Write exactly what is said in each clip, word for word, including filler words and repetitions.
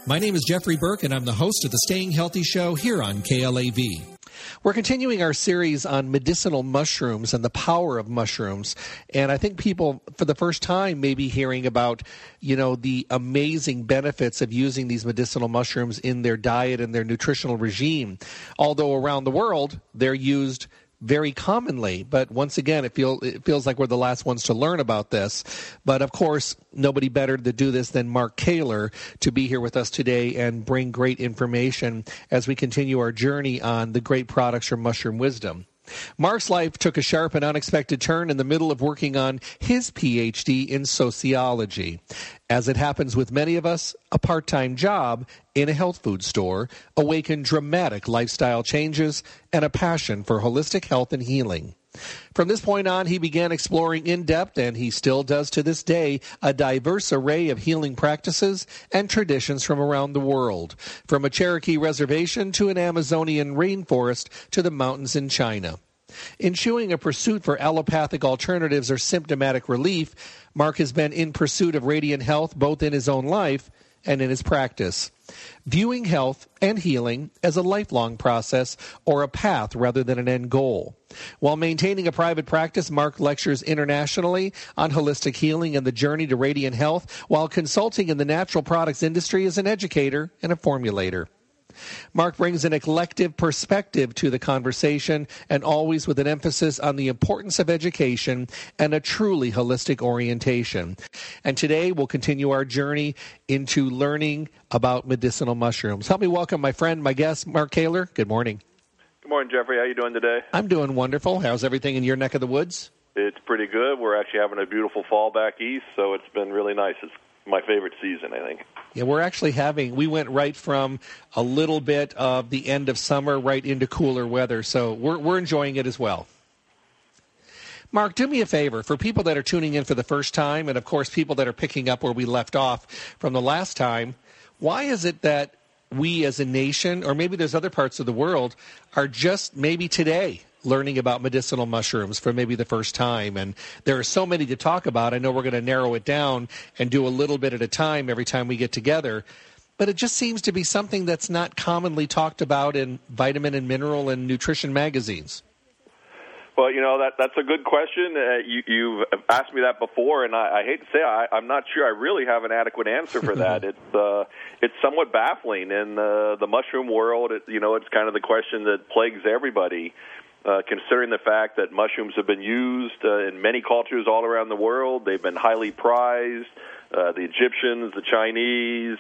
My name is Jeffrey Burke, and I'm the host of the Staying Healthy Show here on K L A V. We're continuing our series on medicinal mushrooms and the power of mushrooms. And I think people, for the first time, may be hearing about, you know, the amazing benefits of using these medicinal mushrooms in their diet and their nutritional regime. Although around the world, they're used very commonly. But once again, it, feel, it feels like we're the last ones to learn about this. But of course, nobody better to do this than Mark Kaler to be here with us today and bring great information as we continue our journey on the great products from Mushroom Wisdom. Mark's life took a sharp and unexpected turn in the middle of working on his P H D in sociology. As it happens with many of us, a part-time job in a health food store awakened dramatic lifestyle changes and a passion for holistic health and healing. From this point on, he began exploring in depth, and he still does to this day, a diverse array of healing practices and traditions from around the world, from a Cherokee reservation to an Amazonian rainforest to the mountains in China. Eschewing a pursuit for allopathic alternatives or symptomatic relief, Mark has been in pursuit of radiant health both in his own life and in his practice, viewing health and healing as a lifelong process or a path rather than an end goal. While maintaining a private practice, Mark lectures internationally on holistic healing and the journey to radiant health, while consulting in the natural products industry as an educator and a formulator. Mark brings an eclectic perspective to the conversation, and always with an emphasis on the importance of education and a truly holistic orientation. And today we'll continue our journey into learning about medicinal mushrooms. Help me welcome my friend, my guest, Mark Kaler. Good morning. Good morning, Jeffrey. How are you doing today? I'm doing wonderful. How's everything in your neck of the woods? It's pretty good. We're actually having a beautiful fall back east, so it's been really nice. It's my favorite season, I think. Yeah, we're actually having, we went right from a little bit of the end of summer right into cooler weather, so we're we're enjoying it as well. Mark, do me a favor. For people that are tuning in for the first time, and of course people that are picking up where we left off from the last time, why is it that we as a nation, or maybe there's other parts of the world, are just maybe today learning about medicinal mushrooms for maybe the first time? And there are so many to talk about. I know we're going to narrow it down and do a little bit at a time every time we get together. But it just seems to be something that's not commonly talked about in vitamin and mineral and nutrition magazines. Well, you know, that that's a good question. Uh, you, you've asked me that before, and I, I hate to say I, I'm not sure I really have an adequate answer for that. it's uh, it's somewhat baffling. In uh, the mushroom world, it, you know, it's kind of the question that plagues everybody. Uh, considering the fact that mushrooms have been used uh, in many cultures all around the world, they've been highly prized. Uh, the Egyptians, the Chinese,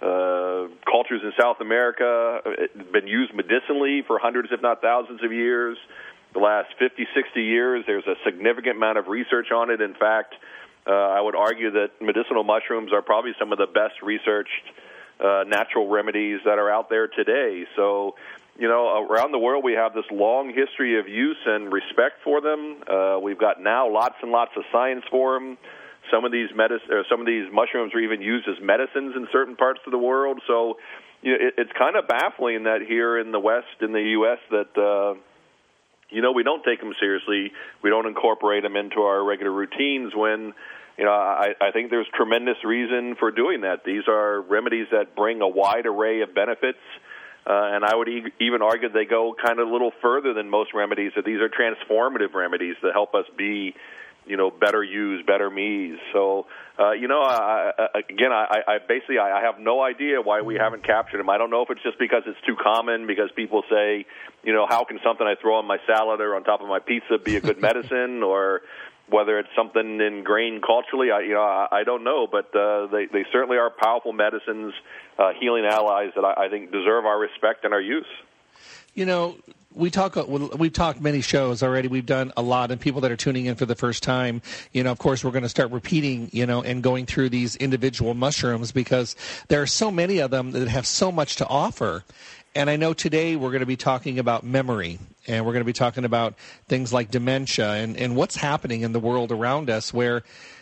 uh, cultures in South America have been used medicinally for hundreds, if not thousands of years. The last fifty, sixty years, there's a significant amount of research on it. In fact, uh, I would argue that medicinal mushrooms are probably some of the best researched uh, natural remedies that are out there today. So, you know, around the world we have this long history of use and respect for them. Uh, we've got now lots and lots of science for them. Some of these medic- or some of these mushrooms are even used as medicines in certain parts of the world. So, you know, it, it's kind of baffling that here in the West, in the U S, that uh, you know we don't take them seriously. We don't incorporate them into our regular routines. When you know, I, I think there's tremendous reason for doing that. These are remedies that bring a wide array of benefits. Uh, and I would e- even argue they go kind of a little further than most remedies, that these are transformative remedies that help us be, you know, better yous, better me's. So, uh, you know, I, I, again, I, I basically I have no idea why we haven't captured them. I don't know if it's just because it's too common, because people say, you know, how can something I throw on my salad or on top of my pizza be a good medicine, or whether it's something ingrained culturally. I, you know, I, I don't know, but uh, they, they certainly are powerful medicines, uh, healing allies that I, I think deserve our respect and our use. You know, we talk. We've talked many shows already. We've done a lot, and people that are tuning in for the first time, you know, of course, we're going to start repeating, you know, and going through these individual mushrooms because there are so many of them that have so much to offer. And I know today we're going to be talking about memory, and we're going to be talking about things like dementia and, and what's happening in the world around us where,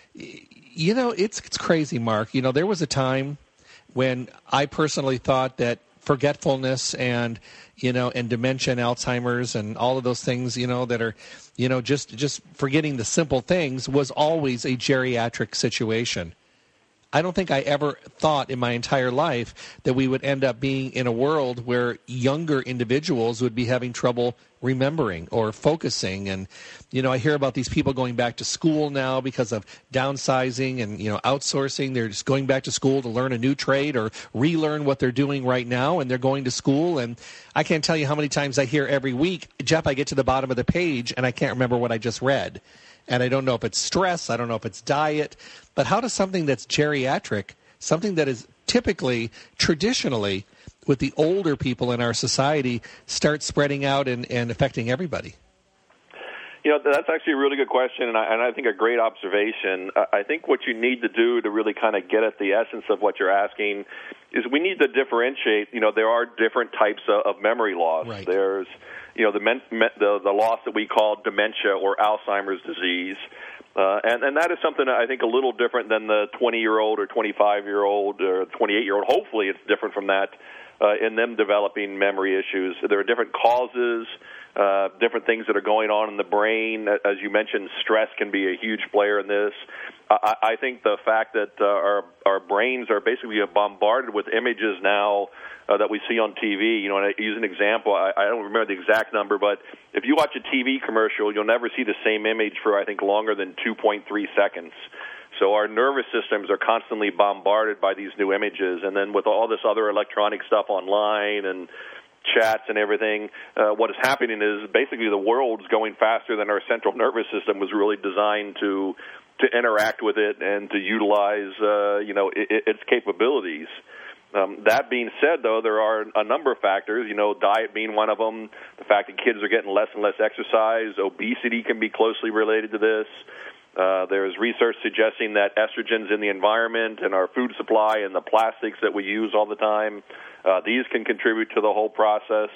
you know, it's it's crazy, Mark. You know, there was a time when I personally thought that forgetfulness and, you know, and dementia and Alzheimer's and all of those things, you know, that are, you know, just, just forgetting the simple things was always a geriatric situation. I don't think I ever thought in my entire life that we would end up being in a world where younger individuals would be having trouble remembering or focusing. And, you know, I hear about these people going back to school now because of downsizing and, you know, outsourcing. They're just going back to school to learn a new trade or relearn what they're doing right now, and they're going to school. And I can't tell you how many times I hear every week, Jeff, I get to the bottom of the page and I can't remember what I just read. And I don't know if it's stress, I don't know if it's diet, but how does something that's geriatric, something that is typically, traditionally, with the older people in our society, start spreading out and, and affecting everybody? You know, that's actually a really good question, and I, and I think a great observation. I think what you need to do to really kind of get at the essence of what you're asking is we need to differentiate. You know, there are different types of, of memory loss. Right. There's, you know, the, men, the the loss that we call dementia or Alzheimer's disease. Uh, and, and that is something that I think a little different than the twenty-year-old or twenty-five-year-old or twenty-eight-year-old. Hopefully it's different from that uh, in them developing memory issues. There are different causes, uh, different things that are going on in the brain. As you mentioned, stress can be a huge player in this. I, I think the fact that uh, our, our brains are basically bombarded with images now Uh, that we see on T V. You know, and I use an example. I, I don't remember the exact number, but if you watch a T V commercial, you'll never see the same image for, I think, longer than two point three seconds. So our nervous systems are constantly bombarded by these new images. And then with all this other electronic stuff online and chats and everything, uh, what is happening is basically the world's going faster than our central nervous system was really designed to to interact with it and to utilize, uh, you know, it, its capabilities. Um, that being said, though, there are a number of factors, you know, diet being one of them, the fact that kids are getting less and less exercise, obesity can be closely related to this. Uh, there's research suggesting that estrogens in the environment and our food supply and the plastics that we use all the time, uh, these can contribute to the whole process.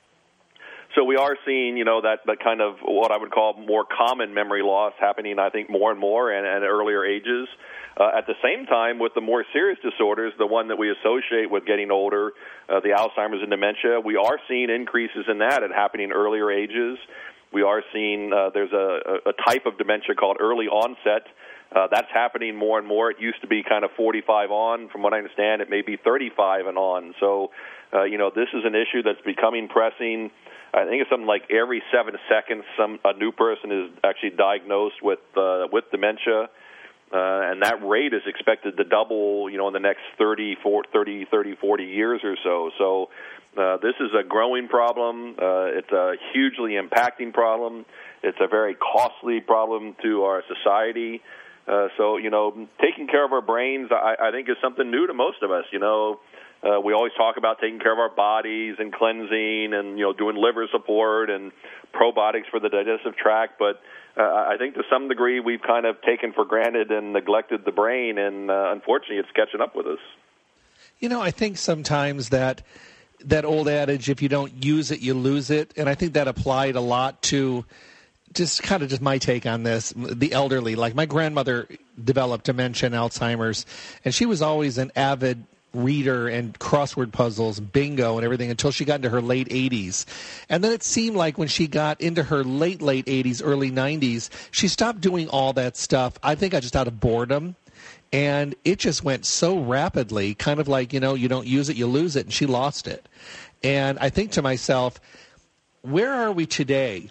So we are seeing, you know, that, that kind of what I would call more common memory loss happening, I think, more and more and at earlier ages. Uh, at the same time, with the more serious disorders, the one that we associate with getting older, uh, the Alzheimer's and dementia, we are seeing increases in that at happening earlier ages. We are seeing uh, there's a, a type of dementia called early onset. Uh, that's happening more and more. It used to be kind of forty-five on. From what I understand, it may be thirty-five and on. So, uh, you know, this is an issue that's becoming pressing. I think it's something like every seven seconds, some a new person is actually diagnosed with uh, with dementia. Uh, and that rate is expected to double, you know, in the next thirty, forty years or so. So uh, this is a growing problem. Uh, it's a hugely impacting problem. It's a very costly problem to our society. Uh, so, you know, taking care of our brains, I, I think, is something new to most of us. You know, uh, we always talk about taking care of our bodies and cleansing and, you know, doing liver support and probiotics for the digestive tract, but Uh, I think to some degree we've kind of taken for granted and neglected the brain, and uh, unfortunately it's catching up with us. You know, I think sometimes that that old adage, if you don't use it, you lose it, and I think that applied a lot to just kind of just my take on this, the elderly. Like my grandmother developed dementia and Alzheimer's, and she was always an avid reader and crossword puzzles, bingo, and everything until she got into her late eighties. And then it seemed like when she got into her late, late eighties, early nineties, she stopped doing all that stuff, I think just out of boredom. And it just went so rapidly, kind of like, you know, you don't use it, you lose it, and she lost it. And I think to myself, where are we today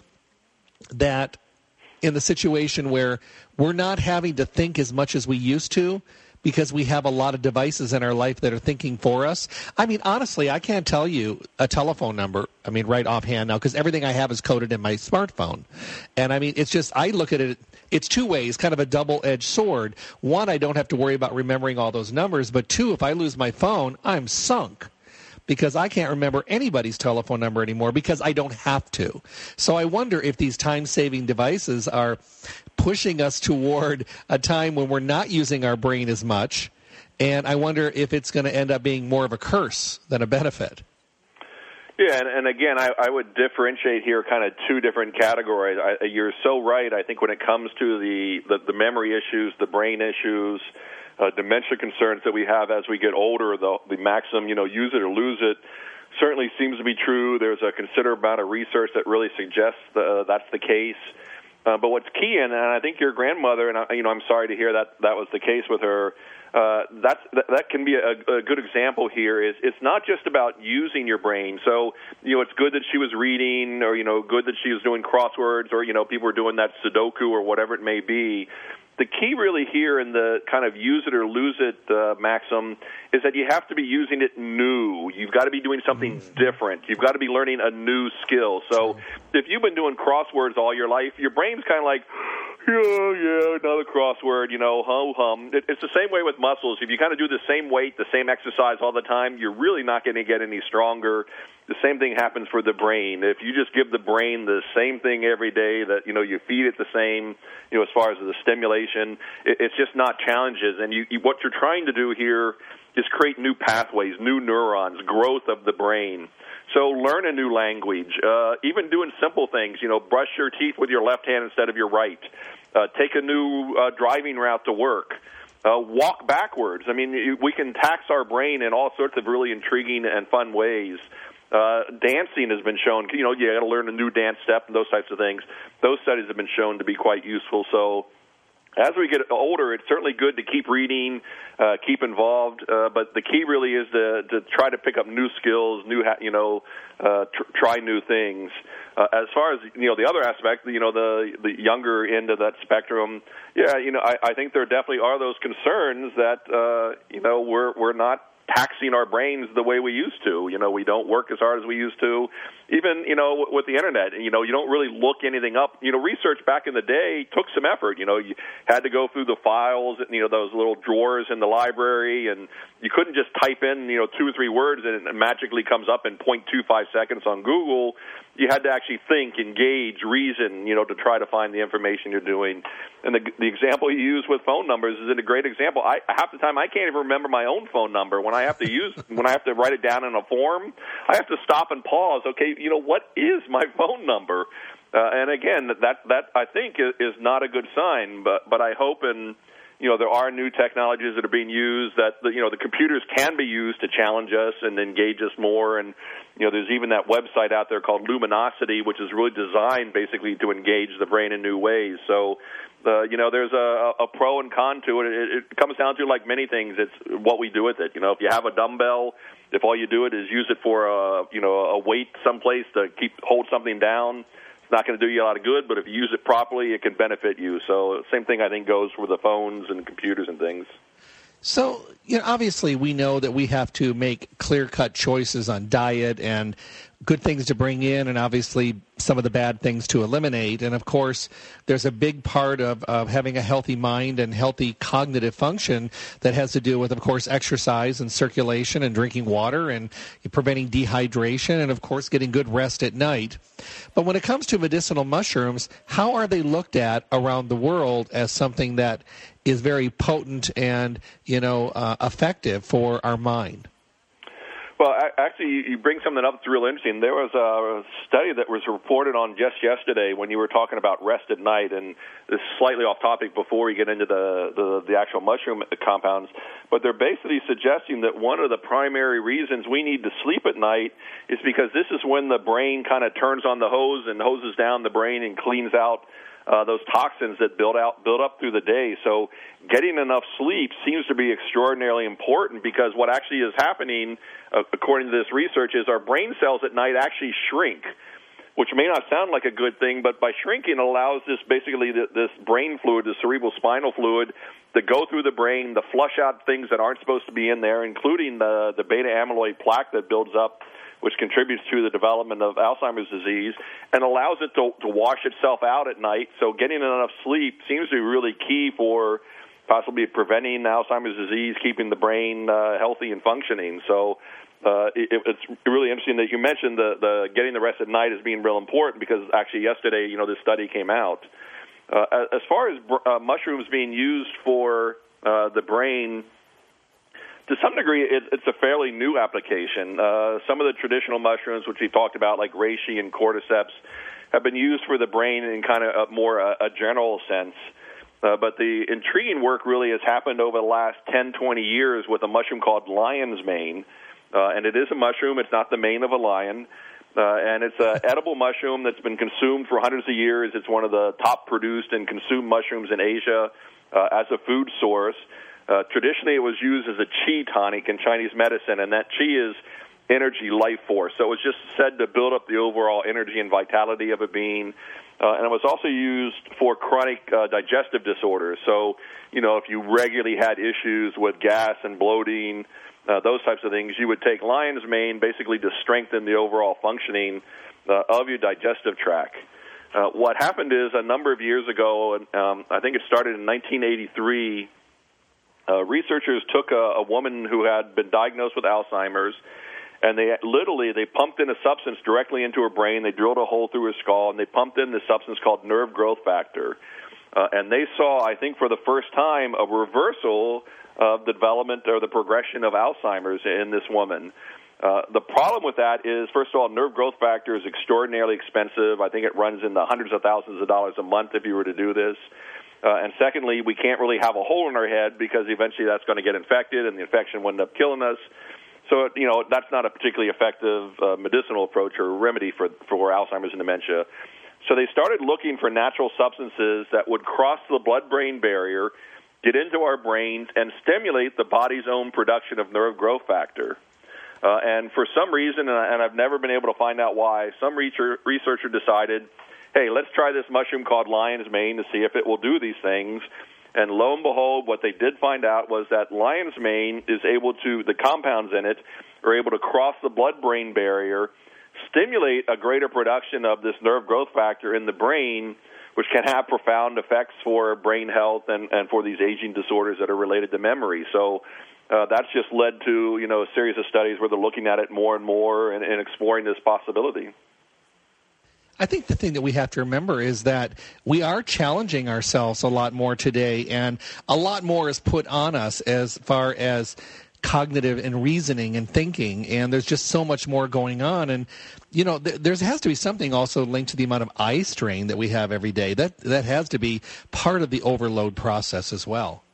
that in the situation where we're not having to think as much as we used to, because we have a lot of devices in our life that are thinking for us? I mean, honestly, I can't tell you a telephone number, I mean, right offhand now, because everything I have is coded in my smartphone. And, I mean, it's just, I look at it, it's two ways, kind of a double-edged sword. One, I don't have to worry about remembering all those numbers, but two, if I lose my phone, I'm sunk, because I can't remember anybody's telephone number anymore because I don't have to. So I wonder if these time-saving devices are pushing us toward a time when we're not using our brain as much, and I wonder if it's going to end up being more of a curse than a benefit. Yeah, and, and again, I, I would differentiate here kind of two different categories. I, you're so right. I think when it comes to the, the, the memory issues, the brain issues, uh, dementia concerns that we have as we get older, the, the maximum, you know, use it or lose it, certainly seems to be true. There's a considerable amount of research that really suggests uh, that's the case. Uh, but what's key, and, and I think your grandmother, and I, you know, I'm sorry to hear that that was the case with her. Uh, that's that, that can be a, a good example here. Is it's not just about using your brain. So you know, it's good that she was reading, or you know, good that she was doing crosswords, or you know, people were doing that Sudoku or whatever it may be. The key really here in the kind of use it or lose it uh, maxim is that you have to be using it new. You've got to be doing something mm-hmm. different. You've got to be learning a new skill. So if you've been doing crosswords all your life, your brain's kind of like, yeah, yeah, another crossword, you know, hum, hum. It, it's the same way with muscles. If you kind of do the same weight, the same exercise all the time, you're really not going to get any stronger. The same thing happens for the brain. If you just give the brain the same thing every day, that, you know, you feed it the same, you know, as far as the stimulation, it, it's just not challenges. And you, you, what you're trying to do here is create new pathways, new neurons, growth of the brain. So learn a new language, uh, even doing simple things, you know, brush your teeth with your left hand instead of your right, uh, take a new uh, driving route to work, uh, walk backwards. I mean, we can tax our brain in all sorts of really intriguing and fun ways. Uh, dancing has been shown, you know, you got to learn a new dance step and those types of things. Those studies have been shown to be quite useful. So as we get older, it's certainly good to keep reading, uh, keep involved, uh, but the key really is to, to try to pick up new skills, new, ha- you know, uh, tr- try new things. Uh, as far as, you know, the other aspect, you know, the the younger end of that spectrum, yeah, you know, I, I think there definitely are those concerns that, uh, you know, we're we're not taxing our brains the way we used to. You know, we don't work as hard as we used to. Even, you know, with the Internet, you know, you don't really look anything up. You know, research back in the day took some effort. You know, you had to go through the files, you know, those little drawers in the library, and you couldn't just type in, you know, two or three words and it magically comes up in zero point two five seconds on Google. You had to actually think, engage, reason, you know, to try to find the information you're doing. And the, the example you use with phone numbers is a great example. I, half the time I can't even remember my own phone number. When I have to use, when I have to write it down in a form, I have to stop and pause. Okay, you know, what is my phone number? Uh, and again, that that I think is, is not a good sign. But but I hope and you know there are new technologies that are being used that the, you know the computers can be used to challenge us and engage us more. And you know there's even that website out there called Luminosity, which is really designed basically to engage the brain in new ways. So. Uh, you know, there's a, a pro and con to it. it. It comes down to, like many things, it's what we do with it. You know, if you have a dumbbell, if all you do it is use it for a, you know, a weight someplace to keep hold something down, it's not going to do you a lot of good. But if you use it properly, it can benefit you. So same thing I think goes for the phones and computers and things. So, you know, obviously we know that we have to make clear-cut choices on diet and good things to bring in and obviously some of the bad things to eliminate. And, of course, there's a big part of, of having a healthy mind and healthy cognitive function that has to do with, of course, exercise and circulation and drinking water and preventing dehydration and, of course, getting good rest at night. But when it comes to medicinal mushrooms, how are they looked at around the world as something that is very potent and, you know, uh, effective for our mind? Well, actually, you bring something up that's real interesting. There was a study that was reported on just yesterday when you were talking about rest at night, and this is slightly off topic before we get into the, the, the actual mushroom compounds, but they're basically suggesting that one of the primary reasons we need to sleep at night is because this is when the brain kind of turns on the hose and hoses down the brain and cleans out Uh, those toxins that build out, build up through the day. So getting enough sleep seems to be extraordinarily important because what actually is happening, uh, according to this research, is our brain cells at night actually shrink, which may not sound like a good thing, but by shrinking it allows this basically the, this brain fluid, the cerebral spinal fluid, to go through the brain, to flush out things that aren't supposed to be in there, including the, the beta amyloid plaque that builds up, which contributes to the development of Alzheimer's disease, and allows it to, to wash itself out at night. So getting enough sleep seems to be really key for possibly preventing Alzheimer's disease, keeping the brain uh, healthy and functioning. So uh, it, it's really interesting that you mentioned the, the getting the rest at night as being real important because actually yesterday, you know, this study came out. Uh, as far as uh, mushrooms being used for uh, the brain, to some degree, it, it's a fairly new application. Uh, some of the traditional mushrooms, which we talked about, like reishi and cordyceps, have been used for the brain in kind of a more a, a general sense. Uh, but the intriguing work really has happened over the last ten, twenty years with a mushroom called lion's mane. Uh, and it is a mushroom. It's not the mane of a lion. Uh, and it's an edible mushroom that's been consumed for hundreds of years. It's one of the top produced and consumed mushrooms in Asia uh, as a food source. Uh, traditionally, it was used as a qi tonic in Chinese medicine, and that qi is energy, life force. So it was just said to build up the overall energy and vitality of a being. Uh, and it was also used for chronic uh, digestive disorders. So, you know, if you regularly had issues with gas and bloating, uh, those types of things, you would take lion's mane basically to strengthen the overall functioning uh, of your digestive tract. Uh, what happened is a number of years ago, um, I think it started in nineteen eighty-three, uh, researchers took a, a woman who had been diagnosed with Alzheimer's, and they literally, they pumped in a substance directly into her brain. They drilled a hole through her skull, and they pumped in this substance called nerve growth factor. Uh, and they saw, I think for the first time, a reversal of the development or the progression of Alzheimer's in this woman. Uh, the problem with that is, first of all, nerve growth factor is extraordinarily expensive. I think it runs in the hundreds of thousands of dollars a month if you were to do this. Uh, and secondly, we can't really have a hole in our head because eventually that's going to get infected, and the infection will end up killing us. So, you know, that's not a particularly effective uh, medicinal approach or remedy for, for Alzheimer's and dementia. So they started looking for natural substances that would cross the blood-brain barrier, get into our brains, and stimulate the body's own production of nerve growth factor. Uh, and for some reason, and, I, and I've never been able to find out why, some researcher, researcher decided, hey, let's try this mushroom called lion's mane to see if it will do these things. And lo and behold, what they did find out was that lion's mane is able to, the compounds in it are able to cross the blood-brain barrier, stimulate a greater production of this nerve growth factor in the brain, which can have profound effects for brain health and, and for these aging disorders that are related to memory. So uh, that's just led to, you know, a series of studies where they're looking at it more and more and, and exploring this possibility. I think the thing that we have to remember is that we are challenging ourselves a lot more today, and a lot more is put on us as far as cognitive and reasoning and thinking, and there's just so much more going on. And, you know, th- there has to be something also linked to the amount of eye strain that we have every day. That that has to be part of the overload process as well.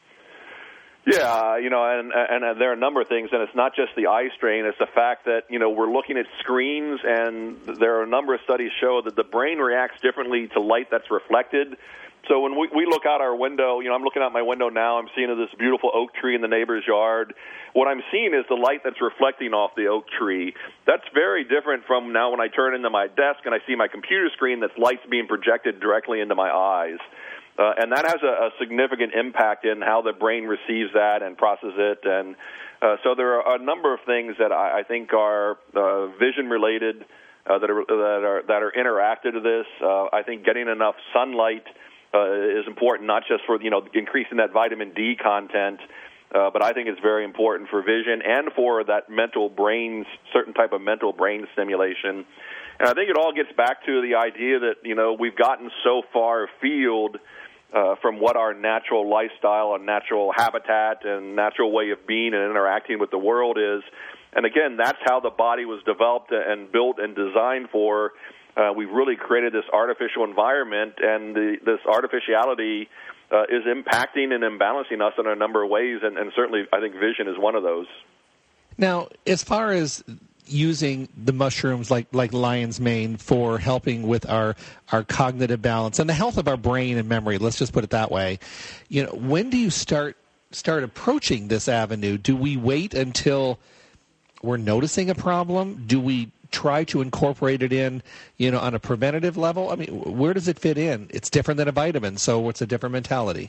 Yeah, you know, and and there are a number of things, and it's not just the eye strain. It's the fact that, you know, we're looking at screens, and there are a number of studies show that the brain reacts differently to light that's reflected. So when we, we look out our window, you know, I'm looking out my window now, I'm seeing this beautiful oak tree in the neighbor's yard. What I'm seeing is the light that's reflecting off the oak tree. That's very different from now when I turn into my desk and I see my computer screen that's lights being projected directly into my eyes. Uh, and that has a, a significant impact in how the brain receives that and processes it. And uh, so there are a number of things that I, I think are uh, vision-related uh, that are that are that are interacted to this. Uh, I think getting enough sunlight uh, is important, not just for, you know, increasing that vitamin D content, uh, but I think it's very important for vision and for that mental brain, certain type of mental brain stimulation. And I think it all gets back to the idea that, you know, we've gotten so far afield Uh, from what our natural lifestyle and natural habitat and natural way of being and interacting with the world is. And again, that's how the body was developed and built and designed for. Uh, we've really created this artificial environment, and the, this artificiality uh, is impacting and imbalancing us in a number of ways, and, and certainly I think vision is one of those. Now, as far as using the mushrooms like, like lion's mane for helping with our, our cognitive balance and the health of our brain and memory, let's just put it that way, you know, when do you start start approaching this avenue? Do we wait until we're noticing a problem? Do we try to incorporate it in, you know, on a preventative level? I mean, where does it fit in? It's different than a vitamin, so it's a different mentality.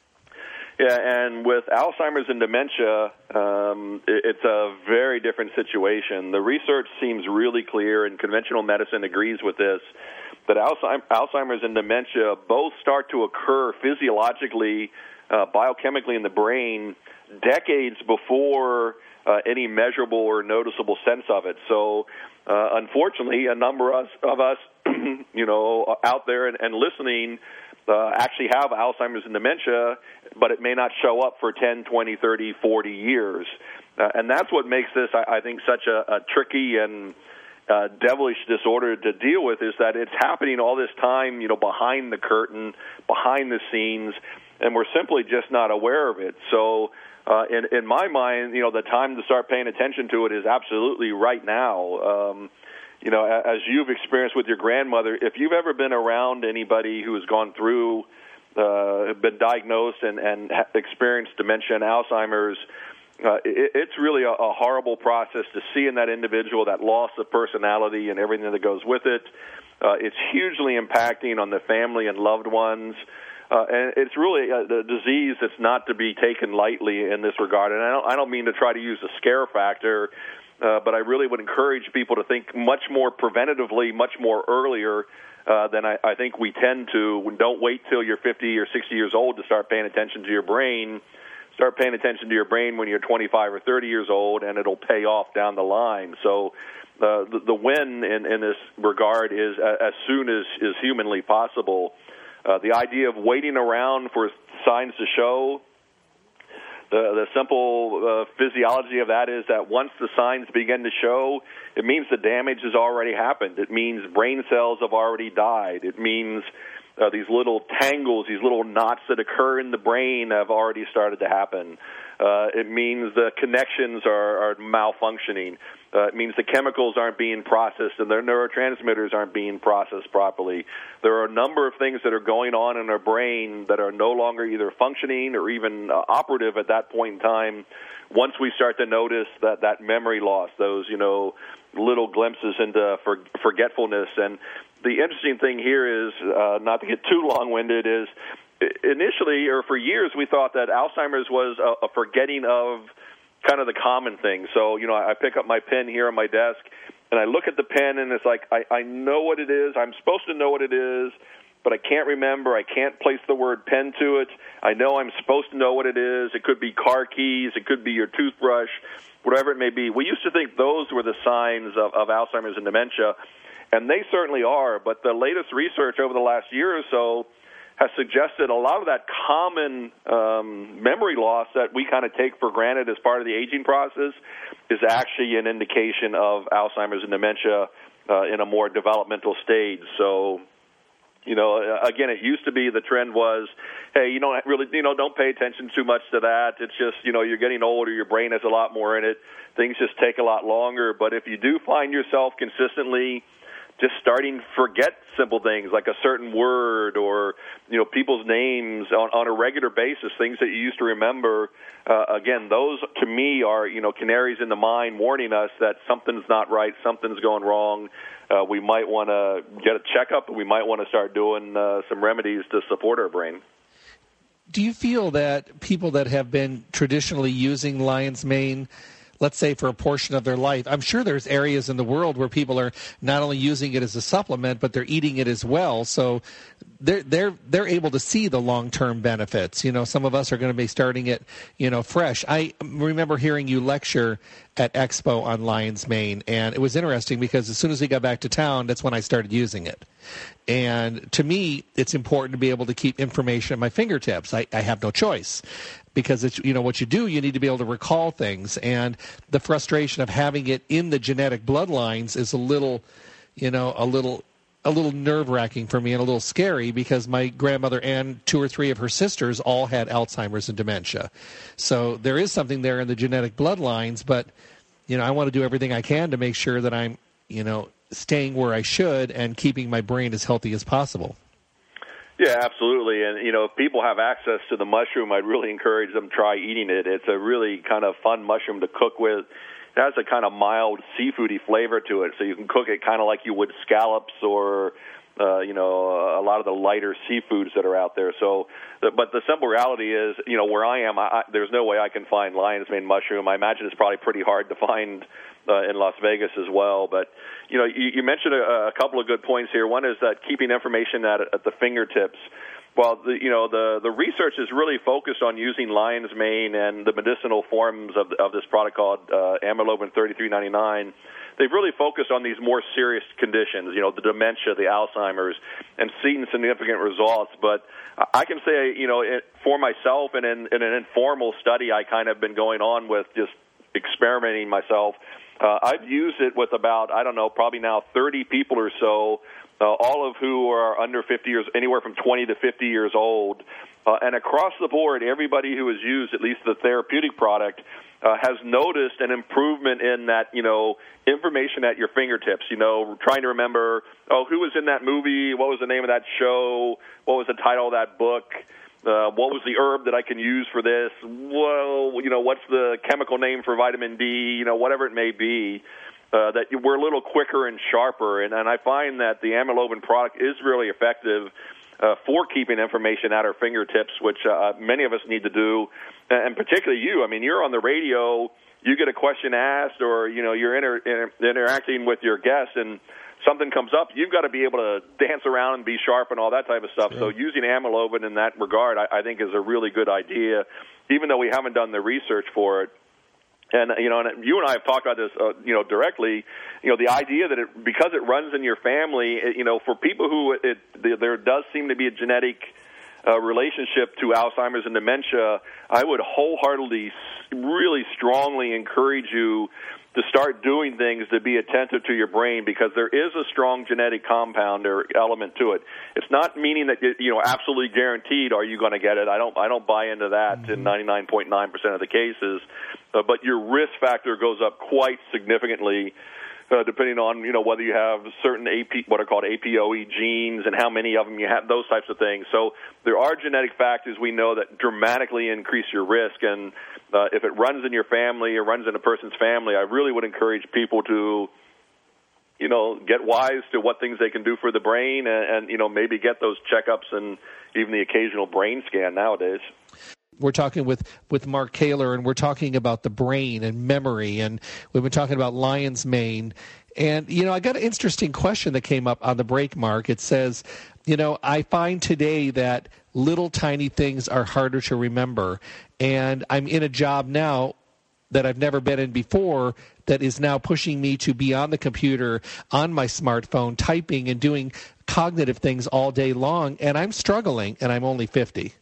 Yeah, and with Alzheimer's and dementia, um, it, it's a very different situation. The research seems really clear, and conventional medicine agrees with this, that Alzheimer's and dementia both start to occur physiologically, uh, biochemically in the brain decades before uh, any measurable or noticeable sense of it. So, uh, unfortunately, a number of us, of us you know, out there and, and listening Uh, actually have Alzheimer's and dementia, but it may not show up for ten, twenty, thirty, forty years. Uh, and that's what makes this, I, I think, such a, a tricky and uh, devilish disorder to deal with, is that it's happening all this time, you know, behind the curtain, behind the scenes, and we're simply just not aware of it. So uh, in, in my mind, you know, the time to start paying attention to it is absolutely right now. Um, you know, as you've experienced with your grandmother, if you've ever been around anybody who has gone through, uh, been diagnosed and, and experienced dementia and Alzheimer's, uh, it, it's really a, a horrible process to see in that individual that loss of personality and everything that goes with it. Uh, it's hugely impacting on the family and loved ones. Uh, and it's really a, a disease that's not to be taken lightly in this regard. And I don't, I don't mean to try to use a scare factor, uh, but I really would encourage people to think much more preventatively, much more earlier uh, than I, I think we tend to. Don't wait till you're fifty or sixty years old to start paying attention to your brain. Start paying attention to your brain when you're twenty-five or thirty years old, and it'll pay off down the line. So uh, the, the win in, in this regard is uh, as soon as is humanly possible. Uh, the idea of waiting around for signs to show, the, the simple uh, physiology of that is that once the signs begin to show, it means the damage has already happened. It means brain cells have already died. It means uh, these little tangles, these little knots that occur in the brain have already started to happen. Uh, it means the connections are, are malfunctioning. Uh, it means the chemicals aren't being processed and their neurotransmitters aren't being processed properly. There are a number of things that are going on in our brain that are no longer either functioning or even uh, operative at that point in time once we start to notice that, that memory loss, those, you know, little glimpses into for, forgetfulness. And the interesting thing here is, uh, not to get too long-winded, is initially or for years we thought that Alzheimer's was a, a forgetting of kind of the common thing. So, you know, I pick up my pen here on my desk, and I look at the pen, and it's like, I, I know what it is. I'm supposed to know what it is, but I can't remember. I can't place the word pen to it. I know I'm supposed to know what it is. It could be car keys. It could be your toothbrush, whatever it may be. We used to think those were the signs of, of Alzheimer's and dementia, and they certainly are. But the latest research over the last year or so has suggested a lot of that common um, memory loss that we kind of take for granted as part of the aging process is actually an indication of Alzheimer's and dementia uh, in a more developmental stage. So, you know, again, it used to be the trend was, hey, you don't really, you know, don't pay attention too much to that. It's just, you know, you're getting older, your brain has a lot more in it. Things just take a lot longer. But if you do find yourself consistently just starting to forget simple things like a certain word or, you know, people's names on, on a regular basis, things that you used to remember, uh, again, those to me are, you know, canaries in the mine warning us that something's not right, something's going wrong. Uh, we might want to get a checkup, and we might want to start doing uh, some remedies to support our brain. Do you feel that people that have been traditionally using lion's mane, let's say for a portion of their life, I'm sure there's areas in the world where people are not only using it as a supplement, but they're eating it as well. So they're they're they're able to see the long-term benefits. You know, some of us are going to be starting it, you know, fresh. I remember hearing you lecture at Expo on lion's mane, and it was interesting because as soon as we got back to town, that's when I started using it. And to me, it's important to be able to keep information at my fingertips. I, I have no choice. Because it's, you know, what you do, you need to be able to recall things. And the frustration of having it in the genetic bloodlines is a little, you know, a little a little nerve-wracking for me and a little scary because my grandmother and two or three of her sisters all had Alzheimer's and dementia. So there is something there in the genetic bloodlines, but, you know, I want to do everything I can to make sure that I'm, you know, staying where I should and keeping my brain as healthy as possible. Yeah, absolutely. And, you know, if people have access to the mushroom, I'd really encourage them to try eating it. It's a really kind of fun mushroom to cook with. It has a kind of mild seafoody flavor to it, so you can cook it kind of like you would scallops or, uh, you know, a lot of the lighter seafoods that are out there. So, but the simple reality is, you know, where I am, I, I, there's no way I can find lion's mane mushroom. I imagine it's probably pretty hard to find uh, in Las Vegas as well. But, you know, you, you mentioned a, a couple of good points here. One is that keeping information at, at the fingertips. Well, the, you know, the, the research is really focused on using lion's mane and the medicinal forms of, of this product called uh, amylobin thirty-three ninety-nine. They've really focused on these more serious conditions, you know, the dementia, the Alzheimer's, and seen significant results. But I can say, you know, it, for myself and in, in an informal study I kind of been going on with just experimenting myself, uh, I've used it with about, I don't know, probably now thirty people or so, Uh, all of who are under fifty years, anywhere from twenty to fifty years old. Uh, and across the board, everybody who has used at least the therapeutic product uh, has noticed an improvement in that, you know, information at your fingertips, you know, trying to remember, oh, who was in that movie, what was the name of that show, what was the title of that book, uh, what was the herb that I can use for this, well, you know, what's the chemical name for vitamin D, you know, whatever it may be. Uh, that we're a little quicker and sharper, and, and I find that the amylobin product is really effective uh, for keeping information at our fingertips, which uh, many of us need to do, and particularly you. I mean, you're on the radio, you get a question asked, or you know, you're inter- inter- interacting with your guest, and something comes up, you've got to be able to dance around and be sharp and all that type of stuff. Sure. So using amylobin in that regard, I, I think, is a really good idea, even though we haven't done the research for it. And, you know, and you and I have talked about this, uh, you know, directly, you know, the idea that it, because it runs in your family, it, you know, for people who it, it, there does seem to be a genetic uh, relationship to Alzheimer's and dementia, I would wholeheartedly, really strongly encourage you to start doing things to be attentive to your brain, because there is a strong genetic compound or element to it. It's not meaning that, you know, absolutely guaranteed are you going to get it. I don't I don't buy into that mm-hmm. in ninety-nine point nine percent of the cases. Uh, but your risk factor goes up quite significantly uh, depending on, you know, whether you have certain A P, what are called A P O E genes and how many of them you have, those types of things. So there are genetic factors we know that dramatically increase your risk, and uh, if it runs in your family or runs in a person's family, I really would encourage people to, you know, get wise to what things they can do for the brain, and, and you know, maybe get those checkups and even the occasional brain scan nowadays. We're talking with, with Mark Kaler, and we're talking about the brain and memory, and we've been talking about lion's mane. And, you know, I got an interesting question that came up on the break, Mark. It says, you know, I find today that little tiny things are harder to remember, and I'm in a job now that I've never been in before that is now pushing me to be on the computer, on my smartphone, typing and doing cognitive things all day long, and I'm struggling, and I'm only fifty.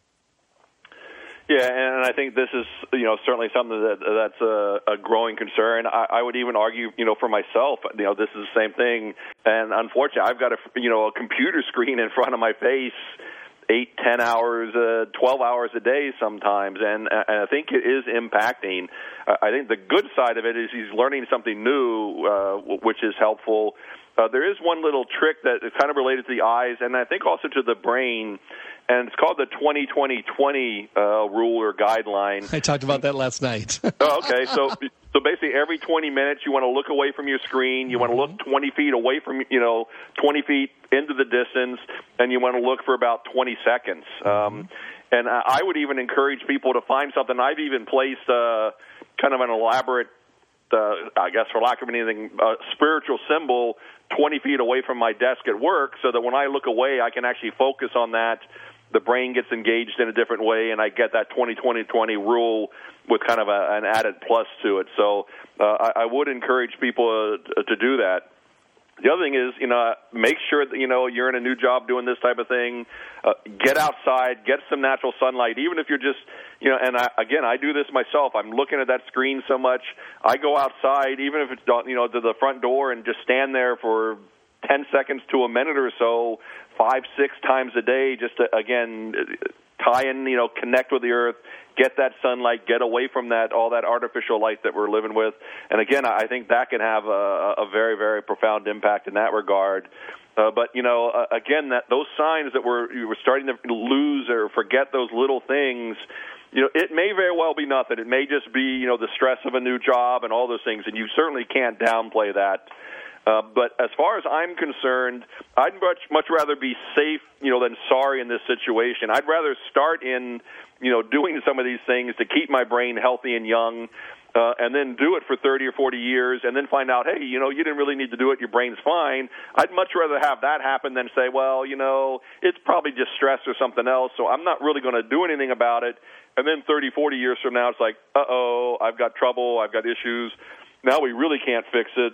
Yeah, and I think this is, you know, certainly something that that's a, a growing concern. I, I would even argue, you know, for myself, you know, this is the same thing. And unfortunately, I've got a, you know, a computer screen in front of my face eight, ten hours, uh, twelve hours a day sometimes, and, and I think it is impacting. Uh, I think the good side of it is he's learning something new, uh, which is helpful. Uh, there is one little trick that is kind of related to the eyes, and I think also to the brain, and it's called the twenty twenty twenty uh, rule or guideline. I talked about that last night. Oh, okay. So so basically every twenty minutes you want to look away from your screen, you want to look twenty feet away from, you know, twenty feet into the distance, and you want to look for about twenty seconds. Um, and I would even encourage people to find something. I've even placed uh, kind of an elaborate, uh, I guess for lack of anything, uh, spiritual symbol twenty feet away from my desk at work, so that when I look away, I can actually focus on that. The brain gets engaged in a different way, and I get that twenty twenty twenty rule with kind of a, an added plus to it. So uh, I, I would encourage people uh, to do that. The other thing is, you know, make sure that, you know, you're in a new job doing this type of thing. Uh, get outside, get some natural sunlight, even if you're just, you know, and I, again, I do this myself. I'm looking at that screen so much. I go outside, even if it's, you know, to the front door and just stand there for ten seconds to a minute or so, five, six times a day, just to, again, tie in, you know, connect with the earth, get that sunlight, get away from that, all that artificial light that we're living with. And again, I think that can have a, a very, very profound impact in that regard. Uh, but, you know, uh, again, that those signs that we're, we're starting to lose or forget those little things, you know, it may very well be nothing. It may just be, you know, the stress of a new job and all those things, and you certainly can't downplay that. Uh, but as far as I'm concerned, I'd much much rather be safe, you know, than sorry in this situation. I'd rather start in, you know, doing some of these things to keep my brain healthy and young, uh, and then do it for thirty or forty years, and then find out, hey, you know, you didn't really need to do it. Your brain's fine. I'd much rather have that happen than say, well, you know, it's probably just stress or something else, so I'm not really going to do anything about it. And then thirty, forty years from now, it's like, uh-oh, I've got trouble, I've got issues. Now we really can't fix it.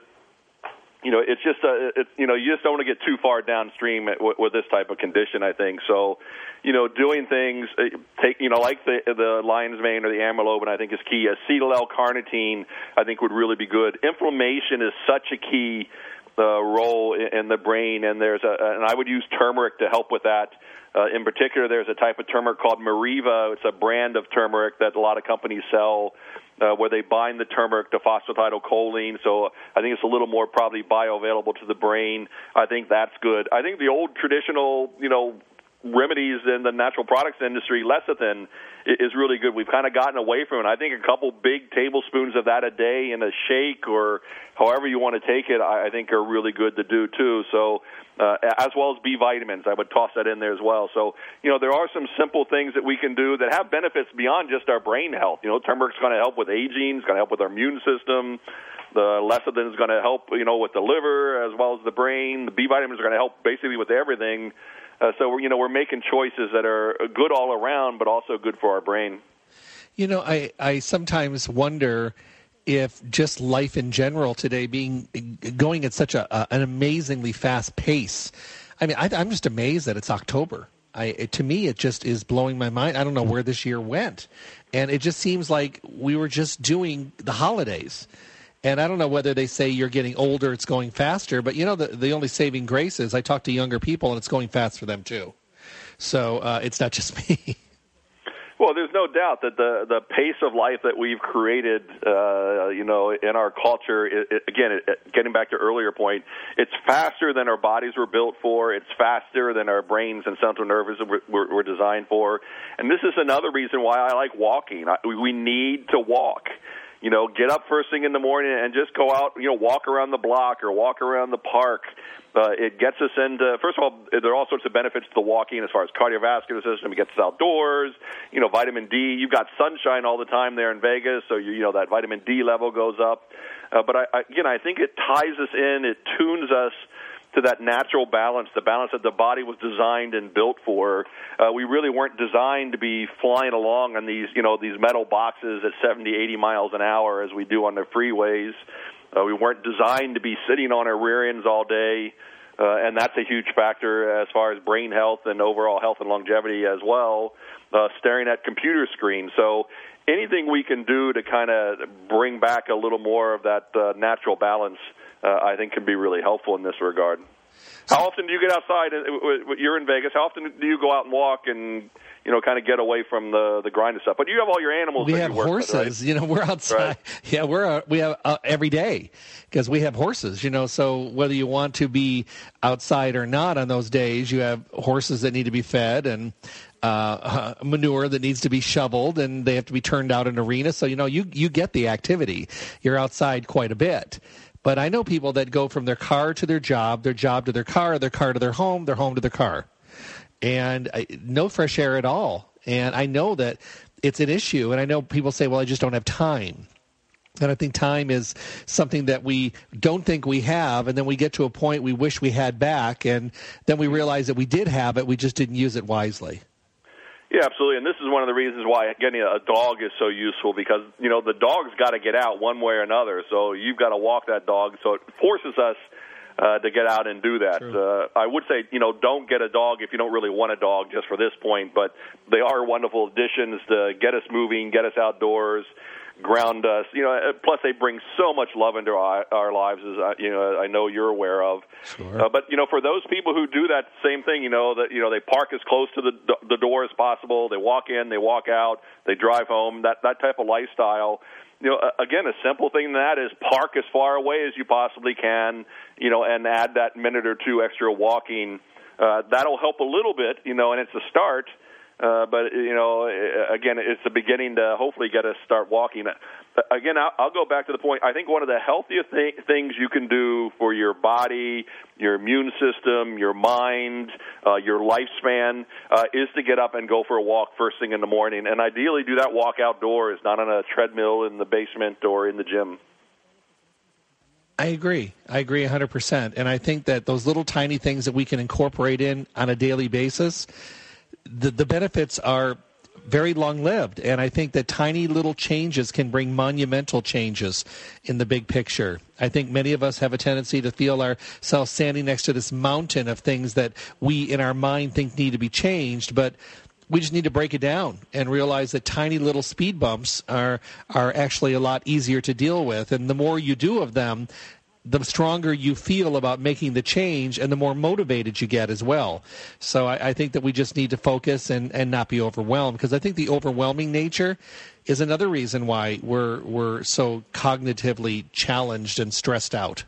You know, it's just, uh, it, you know, you just don't want to get too far downstream with, with this type of condition, I think. So, you know, doing things, uh, take, you know, like the the lion's mane or the amylobin, I think is key. Acetyl L-carnitine, I think, would really be good. Inflammation is such a key uh, role in, in the brain, and there's a, and I would use turmeric to help with that. Uh, in particular, there's a type of turmeric called Meriva. It's a brand of turmeric that a lot of companies sell. uh, where they bind the turmeric to phosphatidylcholine. So I think it's a little more probably bioavailable to the brain. I think that's good. I think the old traditional, you know, remedies in the natural products industry, lecithin, is really good. We've kind of gotten away from it. I think a couple big tablespoons of that a day in a shake or however you want to take it, I think are really good to do too. So, uh, as well as B vitamins, I would toss that in there as well. So, you know, there are some simple things that we can do that have benefits beyond just our brain health. You know, turmeric's going to help with aging, it's going to help with our immune system. The lecithin is going to help, you know, with the liver as well as the brain. The B vitamins are going to help basically with everything. Uh, so, we're, you know, we're making choices that are good all around, but also good for our brain. You know, I, I sometimes wonder if just life in general today being going at such a, a an amazingly fast pace. I mean, I, I'm just amazed that it's October. I, it, to me, it just is blowing my mind. I don't know where this year went. And it just seems like we were just doing the holidays. And I don't know whether they say you're getting older, it's going faster, but you know, the, the only saving grace is I talk to younger people and it's going fast for them too. So uh, it's not just me. Well, there's no doubt that the, the pace of life that we've created, uh, you know, in our culture, it, it, again, it, getting back to earlier point, it's faster than our bodies were built for. It's faster than our brains and central nervous were, were, were designed for. And this is another reason why I like walking. I, we need to walk. You know, get up first thing in the morning and just go out, you know, walk around the block or walk around the park. Uh, it gets us into, first of all, there are all sorts of benefits to the walking as far as cardiovascular system. It gets us outdoors, you know, vitamin D. You've got sunshine all the time there in Vegas, so, you, you know, that vitamin D level goes up. Uh, but, I, I, again, I think it ties us in, it tunes us to that natural balance, the balance that the body was designed and built for. Uh, we really weren't designed to be flying along on these, you know, these metal boxes at seventy, eighty miles an hour as we do on the freeways. Uh, we weren't designed to be sitting on our rear ends all day, uh, and that's a huge factor as far as brain health and overall health and longevity as well, uh, staring at computer screens. So anything we can do to kind of bring back a little more of that uh, natural balance, Uh, I think can be really helpful in this regard. How often do you get outside? You're in Vegas. How often do you go out and walk and, you know, kind of get away from the the grind and stuff? But you have all your animals. We that have you work horses. with, right? You know, we're outside. Right. Yeah, we're uh, we have uh, every day because we have horses. You know, so whether you want to be outside or not on those days, you have horses that need to be fed and uh, manure that needs to be shoveled, and they have to be turned out in arenas. So you know, you you get the activity. You're outside quite a bit. But I know people that go from their car to their job, their job to their car, their car to their home, their home to their car. And I, no fresh air at all. And I know that it's an issue. And I know people say, well, I just don't have time. And I think time is something that we don't think we have. And then we get to a point we wish we had back. And then we realize that we did have it. We just didn't use it wisely. Yeah, absolutely, and this is one of the reasons why getting a dog is so useful because, you know, the dog's got to get out one way or another, so you've got to walk that dog, so it forces us uh, to get out and do that. Uh, I would say, you know, don't get a dog if you don't really want a dog just for this point, but they are wonderful additions to get us moving, get us outdoors, ground us, you know, plus they bring so much love into our, our lives, as I, you know, I know you're aware of. Sure. Uh, but, you know, for those people who do that same thing, you know, that, you know, they park as close to the the door as possible, they walk in, they walk out, they drive home, that, that type of lifestyle, you know, again, a simple thing that is park as far away as you possibly can, you know, and add that minute or two extra walking. Uh, that'll help a little bit, you know, and it's a start. Uh, but, you know, again, it's the beginning to hopefully get us start walking. Again, I'll, I'll go back to the point. I think one of the healthiest th- things you can do for your body, your immune system, your mind, uh, your lifespan uh, is to get up and go for a walk first thing in the morning. And ideally do that walk outdoors, not on a treadmill in the basement or in the gym. I agree. I agree one hundred percent. And I think that those little tiny things that we can incorporate in on a daily basis, The, the benefits are very long-lived, and I think that tiny little changes can bring monumental changes in the big picture. I think many of us have a tendency to feel ourselves standing next to this mountain of things that we in our mind think need to be changed, but we just need to break it down and realize that tiny little speed bumps are are actually a lot easier to deal with, and the more you do of them, the stronger you feel about making the change and the more motivated you get as well. So I, I think that we just need to focus and, and not be overwhelmed, because I think the overwhelming nature is another reason why we're we're so cognitively challenged and stressed out.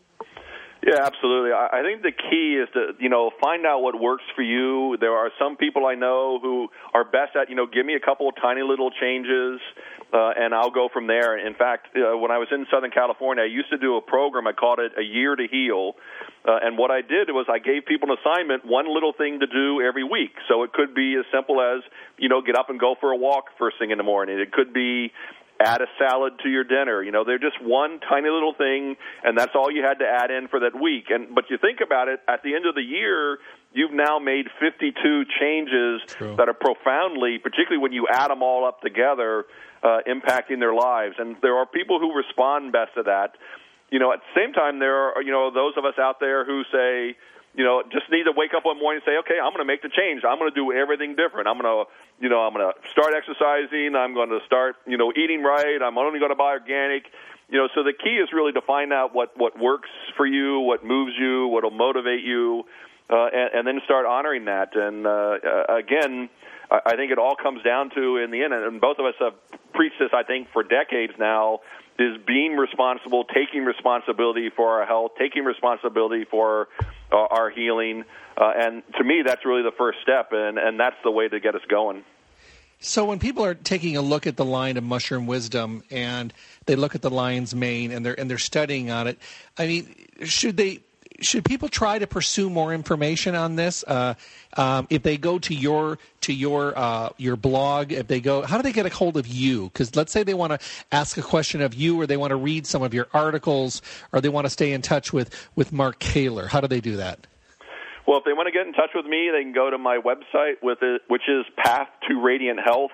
Yeah, absolutely. I think the key is to, you know, find out what works for you. There are some people I know who are best at, you know, give me a couple of tiny little changes, uh, and I'll go from there. In fact, uh, when I was in Southern California, I used to do a program. I called it A Year to Heal. Uh, and what I did was I gave people an assignment, one little thing to do every week. So it could be as simple as, you know, get up and go for a walk first thing in the morning. It could be add a salad to your dinner. You know, they're just one tiny little thing, and that's all you had to add in for that week. And but you think about it, at the end of the year, you've now made fifty-two changes True. That are profoundly, particularly when you add them all up together, uh, impacting their lives. And there are people who respond best to that. You know, at the same time, there are, you know, those of us out there who say, you know, just need to wake up one morning and say, okay, I'm going to make the change. I'm going to do everything different. I'm going to, you know, I'm going to start exercising. I'm going to start, you know, eating right. I'm only going to buy organic. You know, so the key is really to find out what, what works for you, what moves you, what will motivate you, uh, and, and then start honoring that. And, uh, again, I think it all comes down to, in the end, and both of us have preached this, I think, for decades now, is being responsible, taking responsibility for our health, taking responsibility for uh, our healing. Uh, and to me, that's really the first step, and, and that's the way to get us going. So when people are taking a look at the line of Mushroom Wisdom and they look at the lion's mane and they're and they're studying on it, I mean, should they should people try to pursue more information on this? Uh, um, if they go to your to your uh, your blog, if they go, how do they get a hold of you? Because let's say they want to ask a question of you, or they want to read some of your articles, or they want to stay in touch with, with Mark Kaler. How do they do that? Well, if they want to get in touch with me, they can go to my website, with it, which is path to radiant health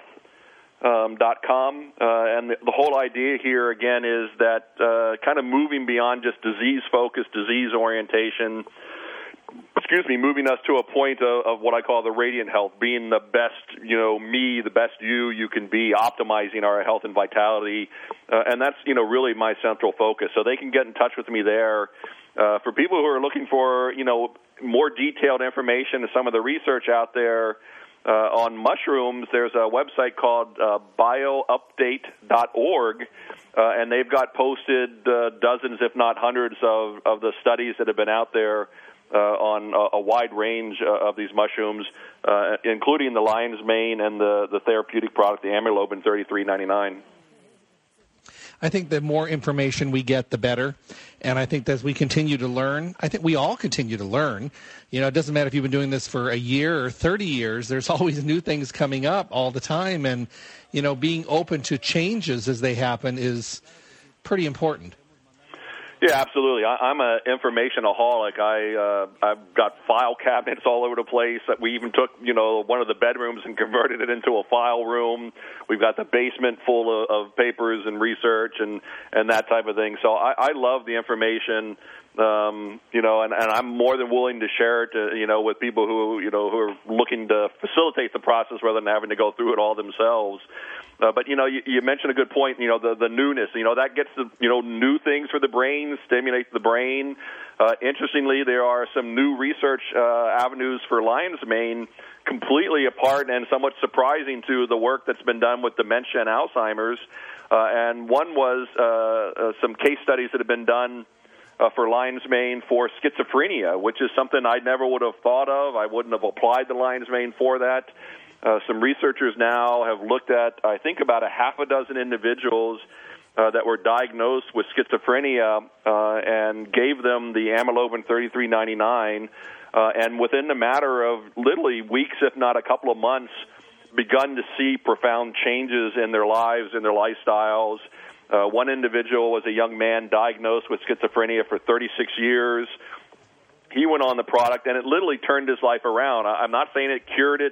dot com. Uh, and the, the whole idea here, again, is that uh, kind of moving beyond just disease-focused, disease orientation, excuse me, moving us to a point of, of what I call the radiant health, being the best, you know, me, the best you you can be, optimizing our health and vitality. Uh, and that's, you know, really my central focus. So they can get in touch with me there. Uh, for people who are looking for, you know, more detailed information and some of the research out there uh, on mushrooms, there's a website called uh, bio update dot org, uh, and they've got posted uh, dozens, if not hundreds, of, of the studies that have been out there uh, on a, a wide range uh, of these mushrooms, uh, including the lion's mane and the, the therapeutic product, the amylobin thirty-three ninety-nine. I think the more information we get, the better. And I think that as we continue to learn, I think we all continue to learn. You know, it doesn't matter if you've been doing this for a year or thirty years. There's always new things coming up all the time. And, you know, being open to changes as they happen is pretty important. Yeah, absolutely. I, I'm an informationaholic. I uh, I've got file cabinets all over the place. We even took, you know, one of the bedrooms and converted it into a file room. We've got the basement full of, of papers and research and, and that type of thing. So I, I love the information, um, you know, and, and I'm more than willing to share it, to, you know, with people who, you know, who are looking to facilitate the process rather than having to go through it all themselves. Uh, but, you know, you, you mentioned a good point, you know, the, the newness. You know, that gets, the, you know, new things for the brain, stimulates the brain. Uh, interestingly, there are some new research uh, avenues for lion's mane completely apart and somewhat surprising to the work that's been done with dementia and Alzheimer's. Uh, and one was uh, uh, some case studies that have been done uh, for lion's mane for schizophrenia, which is something I never would have thought of. I wouldn't have applied the lion's mane for that. Uh, some researchers now have looked at, I think, about a half a dozen individuals uh, that were diagnosed with schizophrenia uh, and gave them the amylobin thirty-three ninety-nine, uh, and within the matter of literally weeks, if not a couple of months, begun to see profound changes in their lives, in their lifestyles. Uh, one individual was a young man diagnosed with schizophrenia for thirty-six years. He went on the product, and it literally turned his life around. I'm not saying it cured it.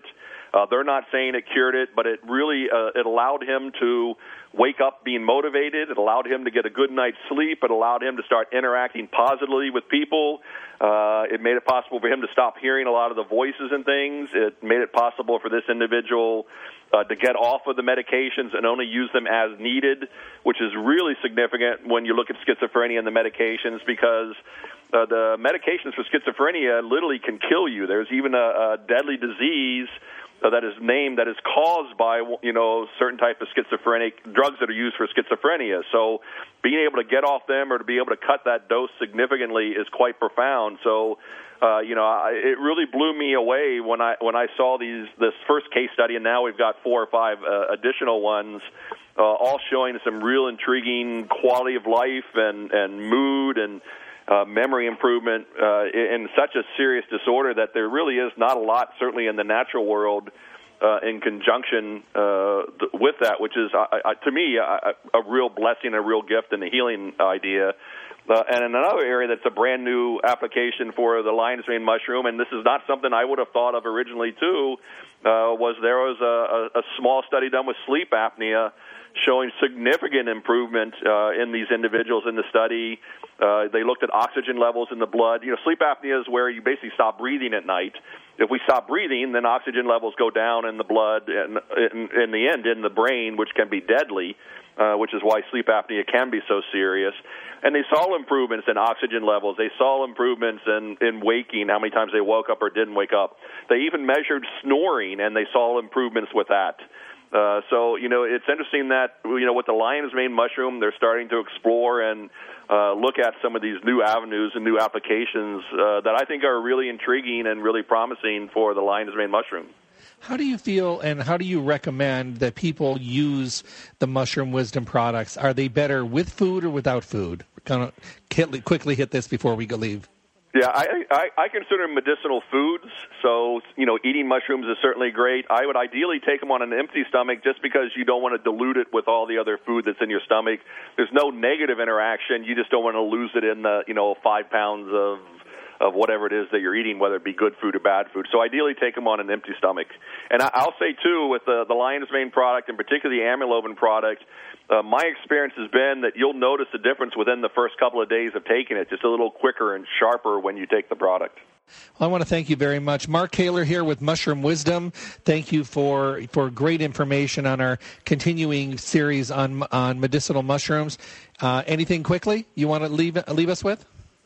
Uh, they're not saying it cured it, but it really uh, it allowed him to wake up being motivated. It allowed him to get a good night's sleep. It allowed him to start interacting positively with people. Uh, it made it possible for him to stop hearing a lot of the voices and things. It made it possible for this individual uh, to get off of the medications and only use them as needed, which is really significant when you look at schizophrenia and the medications, because uh, the medications for schizophrenia literally can kill you. There's even a, a deadly disease Uh, that is named, that is caused by, you know, certain type of schizophrenic drugs that are used for schizophrenia. So being able to get off them or to be able to cut that dose significantly is quite profound. So, uh, you know, I, it really blew me away when I when I saw these this first case study, and now we've got four or five uh, additional ones, uh, all showing some real intriguing quality of life and, and mood and Uh, memory improvement uh, in such a serious disorder that there really is not a lot, certainly in the natural world, uh, in conjunction uh, th- with that, which is, uh, uh, to me, a, a real blessing, a real gift, and a healing idea. Uh, and in another area that's a brand new application for the lion's mane mushroom, and this is not something I would have thought of originally, too, uh, was there was a, a, a small study done with sleep apnea showing significant improvement uh, in these individuals in the study. Uh, they looked at oxygen levels in the blood. You know, sleep apnea is where you basically stop breathing at night. If we stop breathing, then oxygen levels go down in the blood and, in, in the end, in the brain, which can be deadly, uh, which is why sleep apnea can be so serious. And they saw improvements in oxygen levels. They saw improvements in, in waking, how many times they woke up or didn't wake up. They even measured snoring, and they saw improvements with that. Uh, so, you know, it's interesting that, you know, with the lion's mane mushroom, they're starting to explore and uh, look at some of these new avenues and new applications uh, that I think are really intriguing and really promising for the lion's mane mushroom. How do you feel and how do you recommend that people use the Mushroom Wisdom products? Are they better with food or without food? Kind of quickly hit this before we go leave. Yeah, I, I, I consider them medicinal foods, so, you know, eating mushrooms is certainly great. I would ideally take them on an empty stomach just because you don't want to dilute it with all the other food that's in your stomach. There's no negative interaction. You just don't want to lose it in the, you know, five pounds of of whatever it is that you're eating, whether it be good food or bad food. So ideally take them on an empty stomach. And I, I'll say, too, with the, the lion's mane product, and particularly the amylobin product, Uh, my experience has been that you'll notice a difference within the first couple of days of taking it, just a little quicker and sharper when you take the product. Well, I want to thank you very much. Mark Kaler here with Mushroom Wisdom. Thank you for for great information on our continuing series on on medicinal mushrooms. Uh, anything quickly you want to leave leave us with?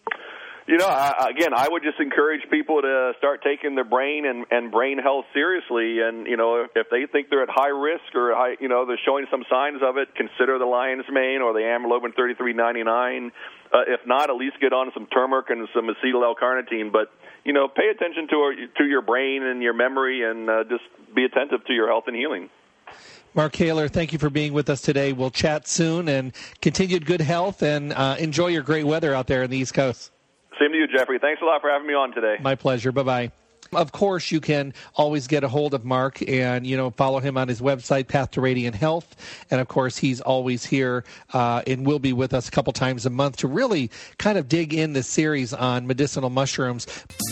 You know, I, again, I would just encourage people to start taking their brain and, and brain health seriously. And, you know, if, if they think they're at high risk or, high, you know, they're showing some signs of it, consider the lion's mane or the amylobin thirty-three ninety-nine. Uh, if not, at least get on some turmeric and some acetyl L-carnitine. But, you know, pay attention to, to your brain and your memory, and uh, just be attentive to your health and healing. Mark Kaler, thank you for being with us today. We'll chat soon, and continued good health, and uh, enjoy your great weather out there in the East Coast. Same to you, Jeffrey. Thanks a lot for having me on today. My pleasure. Bye-bye. Of course, you can always get a hold of Mark and, you know, follow him on his website, Path to Radiant Health. And, of course, he's always here uh, and will be with us a couple times a month to really kind of dig in this series on medicinal mushrooms.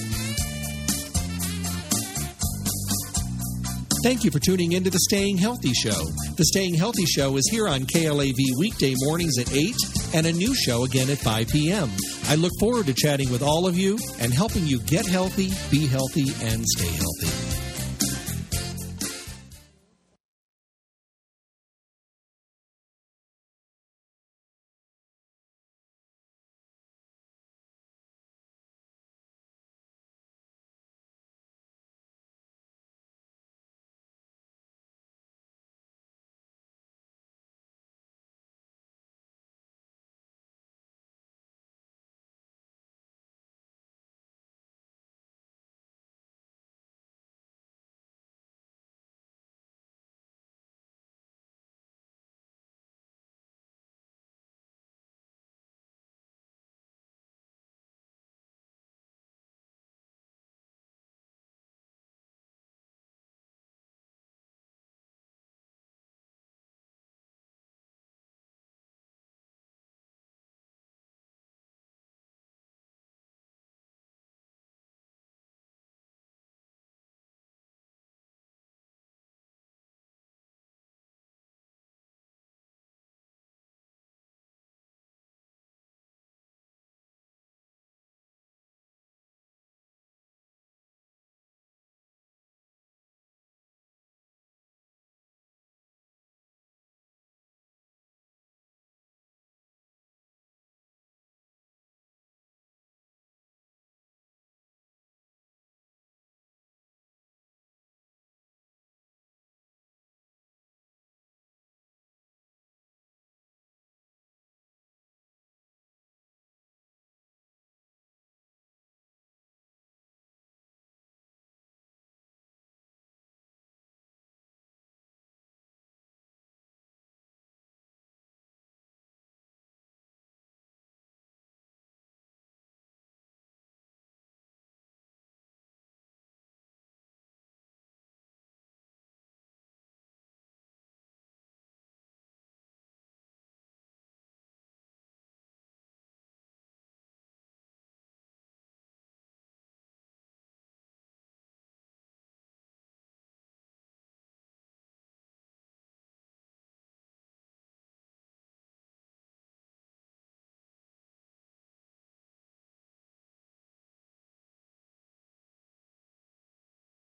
Thank you for tuning into the Staying Healthy Show. The Staying Healthy Show is here on K L A V weekday mornings at eight and a new show again at five p.m. I look forward to chatting with all of you and helping you get healthy, be healthy, and stay healthy.